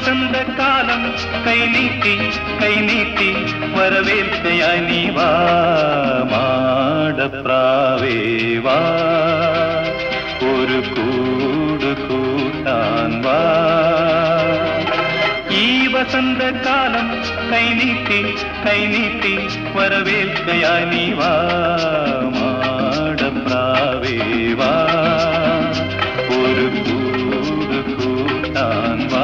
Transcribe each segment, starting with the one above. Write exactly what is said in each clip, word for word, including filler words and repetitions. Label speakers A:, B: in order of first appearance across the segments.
A: വസന്തകാലം കൈനീട്ടി കൈനീട്ടി വരവേൽക്കയായി നീ വാ മാടപ്രാവേ വാ ഒരു കൂട് കൂട്ടാൻ വാ ഈ വസന്തകാലം കൈനീട്ടി കൈനീട്ടി വരവേൽക്കയായി നീ വാ മാടപ്രാവേ വാ ഒരു കൂട് കൂട്ടാൻ വാ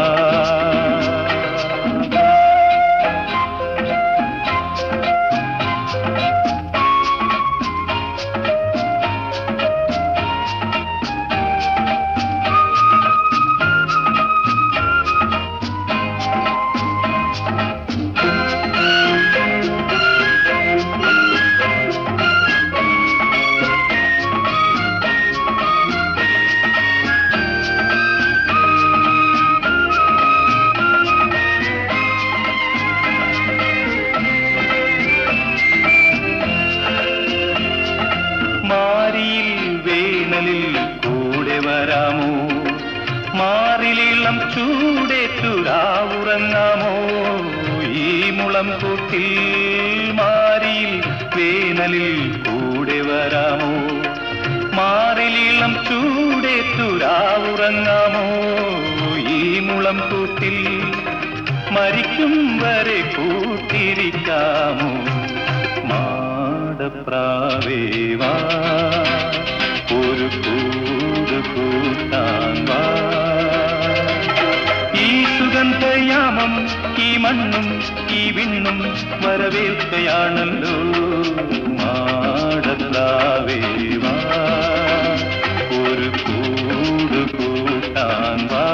A: കൂടെ വരാമോ മാറിലിളം ചൂടേറ്റുരാവുറങ്ങാമോ ഈ മുളം കൂട്ടിൽ മാറിയിൽ വേനലിൽ കൂടെ വരാമോ മാറിലിളം ചൂടേറ്റുരാവുറങ്ങാമോ ഈ മുളം കൂട്ടിൽ മരിക്കും വരെ കൂട്ടിരിക്കാമോ മാടപ്രാവേ വാ ഒരു കൂട് കൂട്ടാൻ വാ ഈ സുഗന്ധയാമം ഈ മണ്ണും ഈ വിണ്ണും വരവേൽക്കയാണല്ലോ മാടപ്രാവേ വാ ഒരു കൂട് കൂട്ടാൻ വാ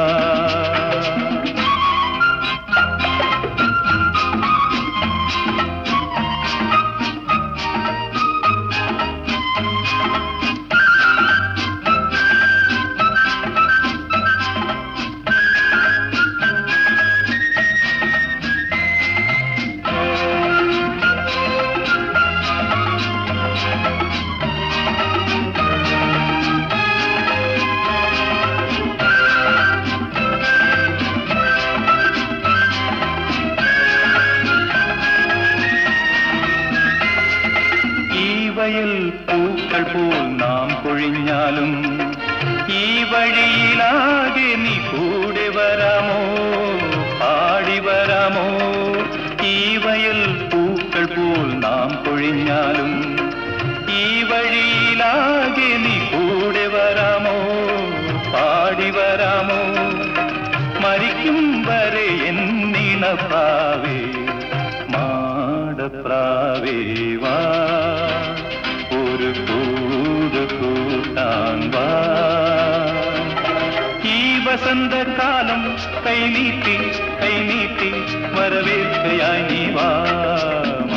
A: വയൽ പൂക്കൾ പോൽ നാം കൊഴിഞ്ഞാലും ഈ വഴിയിലാകെ നീ കൂടെ വരാമോ പാടി വരാമോ ഈ വയൽ പൂക്കൾ പോൽ നാം കൊഴിഞ്ഞാലും ഈ വഴിയിലാകെ നീ കൂടെ വരാമോ പാടി വരാമോ മരിക്കും വരെ എന്നിണപ്രാവേ മാടപ്രാവേ വാ ഒരു കൂട് കൂട്ടാൻ വാ ഈ വസന്തകാലം കൈനീട്ടി കൈനീട്ടി വരവേൽക്കയായി നീ വാ